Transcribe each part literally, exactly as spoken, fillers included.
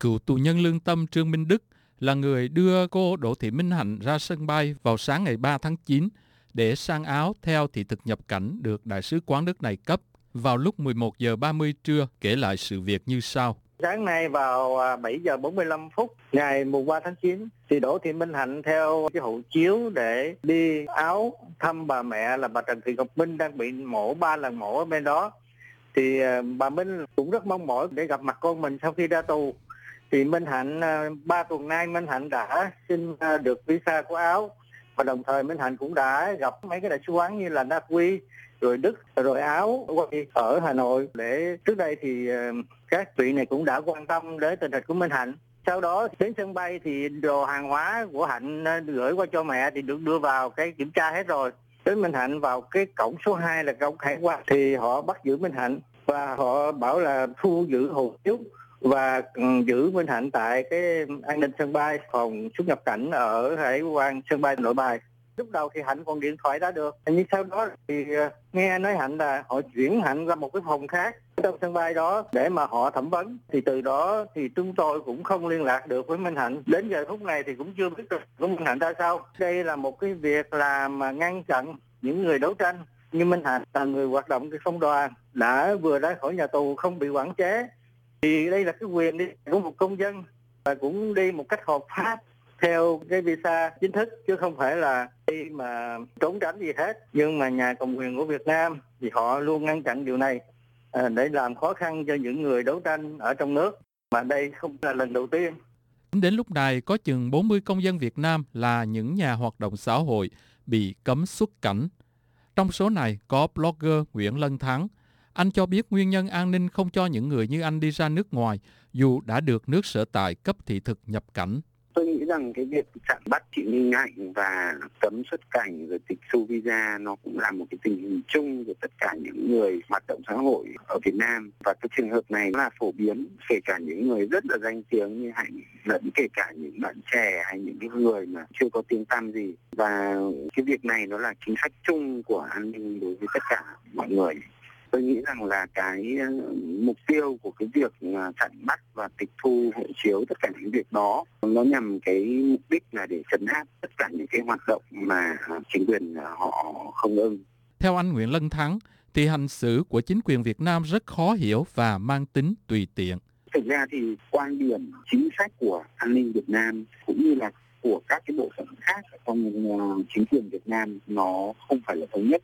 Cựu tù nhân lương tâm Trương Minh Đức là người đưa cô Đỗ Thị Minh Hạnh ra sân bay vào sáng ngày ba tháng chín để sang Áo theo thị thực nhập cảnh được Đại sứ quán nước này cấp. Vào lúc mười một giờ ba mươi trưa, kể lại sự việc như sau. Sáng nay vào bảy giờ bốn mươi lăm phút ngày mùng ba tháng chín thì Đỗ Thị Minh Hạnh theo cái hộ chiếu để đi Áo thăm bà mẹ là bà Trần Thị Ngọc Minh đang bị mổ ba lần mổ ở bên đó. Thì bà Minh cũng rất mong mỏi để gặp mặt con mình sau khi ra tù. Thì Minh Hạnh ba tuần nay Minh Hạnh đã xin được visa của Áo và đồng thời Minh Hạnh cũng đã gặp mấy cái đại sứ quán như là Na Uy, rồi Đức, rồi Áo ở Hà Nội. Để trước đây thì các vị này cũng đã quan tâm đến tình hình của Minh Hạnh. Sau đó đến sân bay thì đồ hàng hóa của Hạnh gửi qua cho mẹ thì được đưa vào cái kiểm tra hết rồi. Đến Minh Hạnh vào cái cổng số hai là cổng hải quan thì họ bắt giữ Minh Hạnh và họ bảo là thu giữ hộ chiếu và giữ Minh Hạnh tại cái an ninh sân bay, phòng xuất nhập cảnh ở hải quan sân bay Nội Bài. Lúc đầu thì Hạnh còn điện thoại đã được, nhưng sau đó thì nghe nói Hạnh là họ chuyển Hạnh ra một cái phòng khác trong sân bay đó để mà họ thẩm vấn. Thì từ đó thì chúng tôi cũng không liên lạc được với Minh Hạnh. Đến giờ phút này thì cũng chưa biết được của Minh Hạnh ra sao. Đây là một cái việc làm mà ngăn chặn những người đấu tranh như Minh Hạnh, là người hoạt động cái công đoàn, đã vừa ra khỏi nhà tù không bị quản chế. Thì đây là cái quyền đi của một công dân và cũng đi một cách hợp pháp theo cái visa chính thức chứ không phải là đi mà trốn tránh gì hết. Nhưng mà nhà cầm quyền của Việt Nam thì họ luôn ngăn chặn điều này à, để làm khó khăn cho những người đấu tranh ở trong nước. Mà đây không là lần đầu tiên. Đến lúc này có chừng bốn mươi công dân Việt Nam là những nhà hoạt động xã hội bị cấm xuất cảnh. Trong số này có blogger Nguyễn Lân Thắng. Anh cho biết nguyên nhân an ninh không cho những người như anh đi ra nước ngoài dù đã được nước sở tại cấp thị thực nhập cảnh. Tôi nghĩ rằng cái việc chặn bắt chị Minh Hạnh và cấm xuất cảnh rồi tịch thu visa nó cũng là một cái tình hình chung của tất cả những người hoạt động xã hội ở Việt Nam. Và cái trường hợp này là phổ biến, kể cả những người rất là danh tiếng như Hạnh, lẫn kể cả những bạn trẻ hay những cái người mà chưa có tiếng tăm gì. Và cái việc này nó là chính sách chung của an ninh đối với tất cả mọi người. Tôi nghĩ rằng là cái mục tiêu của cái việc chặn bắt và tịch thu hộ chiếu, tất cả những việc đó nó nhằm cái mục đích là để trấn áp tất cả những cái hoạt động mà chính quyền họ không ưng. Theo anh Nguyễn Lân Thắng, thì hành xử của chính quyền Việt Nam rất khó hiểu và mang tính tùy tiện. Thực ra thì quan điểm chính sách của an ninh Việt Nam cũng như là của các cái bộ phận khác trong chính quyền Việt Nam nó không phải là thống nhất.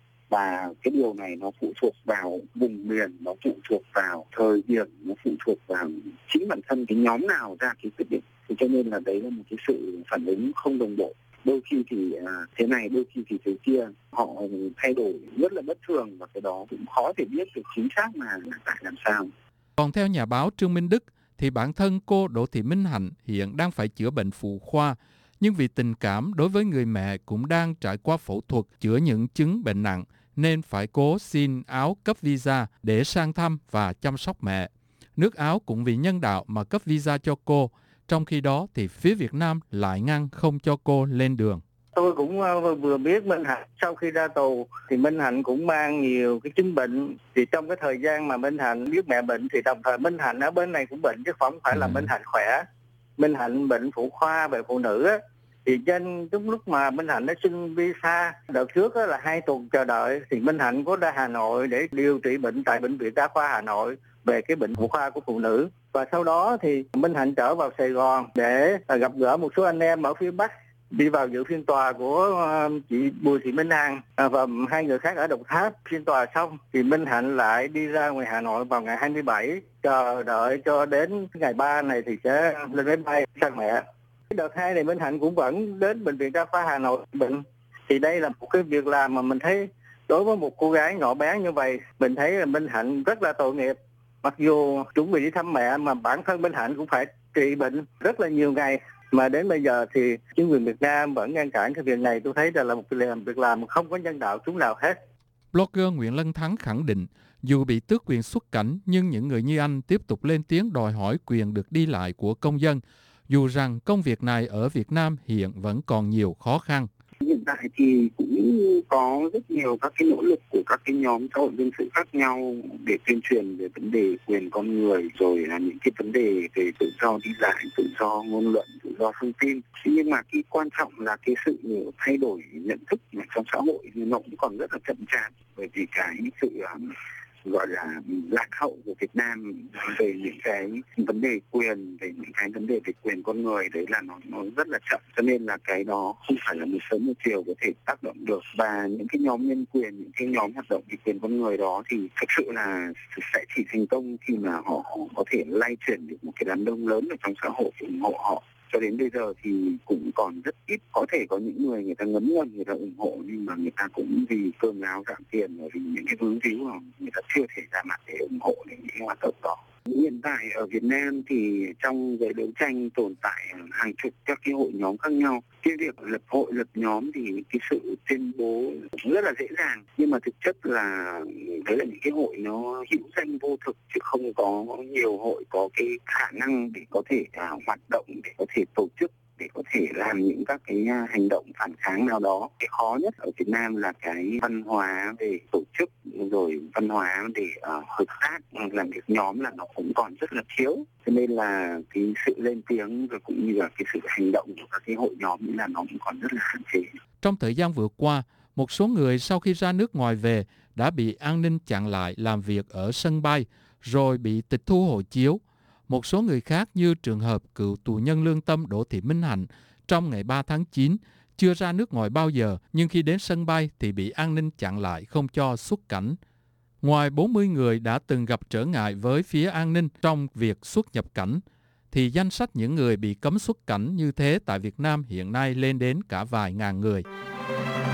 Và cái điều này nó phụ thuộc vào vùng miền, nó phụ thuộc vào thời điểm, nó phụ thuộc vào chính bản thân cái nhóm nào ra cái quyết định. Thì cho nên là đấy là một cái sự phản ứng không đồng bộ. Đôi khi thì à, thế này, đôi khi thì thế kia. Họ thay đổi rất là bất thường và cái đó cũng khó thể biết được chính xác là tại làm sao. Còn theo nhà báo Trương Minh Đức thì bản thân cô Đỗ Thị Minh Hạnh hiện đang phải chữa bệnh phụ khoa. Nhưng vì tình cảm đối với người mẹ cũng đang trải qua phẫu thuật chữa những chứng bệnh nặng, nên phải cố xin Áo cấp visa để sang thăm và chăm sóc mẹ. Nước Áo cũng vì nhân đạo mà cấp visa cho cô, trong khi đó thì phía Việt Nam lại ngăn không cho cô lên đường. Tôi cũng vừa biết Minh Hạnh sau khi ra tù thì Minh Hạnh cũng mang nhiều cái chứng bệnh. Thì trong cái thời gian mà Minh Hạnh biết mẹ bệnh thì đồng thời Minh Hạnh ở bên này cũng bệnh chứ không phải là Minh Hạnh khỏe. Minh Hạnh bệnh phụ khoa về phụ nữ á. Thì trên đúng lúc mà Minh Hạnh đã xin visa đợt trước đó là hai tuần chờ đợi thì Minh Hạnh có ra Hà Nội để điều trị bệnh tại bệnh viện Đa khoa Hà Nội về cái bệnh phụ khoa của phụ nữ. Và sau đó thì Minh Hạnh trở vào Sài Gòn để gặp gỡ một số anh em ở phía Bắc, đi vào dự phiên tòa của chị Bùi Thị Minh Hằng và hai người khác ở Đồng Tháp. Phiên tòa xong thì Minh Hạnh lại đi ra ngoài Hà Nội vào ngày hai mươi bảy, chờ đợi cho đến ngày ba này thì sẽ lên máy bay sang mẹ. Đợt hai này Minh Hạnh cũng vẫn đến bệnh viện Đa khoa Hà Nội bệnh. Thì đây là một cái việc làm mà mình thấy đối với một cô gái nhỏ bé như vậy, mình thấy là Minh Hạnh rất là tội nghiệp. Mặc dù chuẩn bị đi thăm mẹ mà bản thân Minh Hạnh cũng phải trị bệnh rất là nhiều ngày. Mà đến bây giờ thì chính quyền Việt Nam vẫn ngăn cản cái việc này. Tôi thấy là một việc làm không có nhân đạo chút nào hết. Blogger Nguyễn Lân Thắng khẳng định dù bị tước quyền xuất cảnh nhưng những người như anh tiếp tục lên tiếng đòi hỏi quyền được đi lại của công dân, dù rằng công việc này ở Việt Nam hiện vẫn còn nhiều khó khăn. Hiện tại thì cũng có rất nhiều các cái nỗ lực của các cái nhóm xã hội dân sự khác nhau để tuyên truyền về vấn đề quyền con người, rồi là những cái vấn đề về tự do đi lại, tự do ngôn luận, tự do thông tin. Nhưng mà cái quan trọng là cái sự thay đổi nhận thức trong xã hội nó cũng còn rất là chậm chạp, bởi vì cái sự gọi là lạc hậu của Việt Nam về những cái vấn đề quyền, về những cái vấn đề về quyền con người đấy là nó nó rất là chậm, cho nên là cái đó không phải là một sớm một chiều có thể tác động được. Và những cái nhóm nhân quyền, những cái nhóm hoạt động vì quyền con người đó thì thực sự là sẽ chỉ thành công khi mà họ có thể lay chuyển được một cái đám đông lớn ở trong xã hội ủng hộ họ. Cho đến bây giờ thì cũng còn rất ít, có thể có những người người ta ngấm ngầm người ta ủng hộ, nhưng mà người ta cũng vì cơm áo gạo tiền, vì những cái vướng víu mà người ta chưa thể ra mặt để ủng hộ những cái hoạt động đó. Hiện tại ở Việt Nam thì trong giới đấu tranh tồn tại hàng chục các cái hội nhóm khác nhau. Cái việc lập hội lập nhóm thì cái sự tuyên bố rất là dễ dàng, nhưng mà thực chất là đấy là những cái hội nó hữu danh vô thực, chứ không có nhiều hội có cái khả năng để có thể uh, hoạt động, để có thể tổ chức, để có thể làm những các cái hành động phản kháng nào đó. Cái khó nhất ở Việt Nam là cái văn hóa về tổ chức, rồi văn hóa để uh, hợp tác làm việc nhóm là nó cũng còn rất là thiếu, cho nên là cái sự lên tiếng rồi cũng như là cái sự hành động của các cái hội nhóm là nó cũng còn rất là hạn chế. Trong thời gian vừa qua, một số người sau khi ra nước ngoài về đã bị an ninh chặn lại làm việc ở sân bay, rồi bị tịch thu hộ chiếu. Một số người khác như trường hợp cựu tù nhân lương tâm Đỗ Thị Minh Hạnh trong ngày ba tháng chín, chưa ra nước ngoài bao giờ, nhưng khi đến sân bay thì bị an ninh chặn lại không cho xuất cảnh. Ngoài bốn mươi người đã từng gặp trở ngại với phía an ninh trong việc xuất nhập cảnh, thì danh sách những người bị cấm xuất cảnh như thế tại Việt Nam hiện nay lên đến cả vài ngàn người.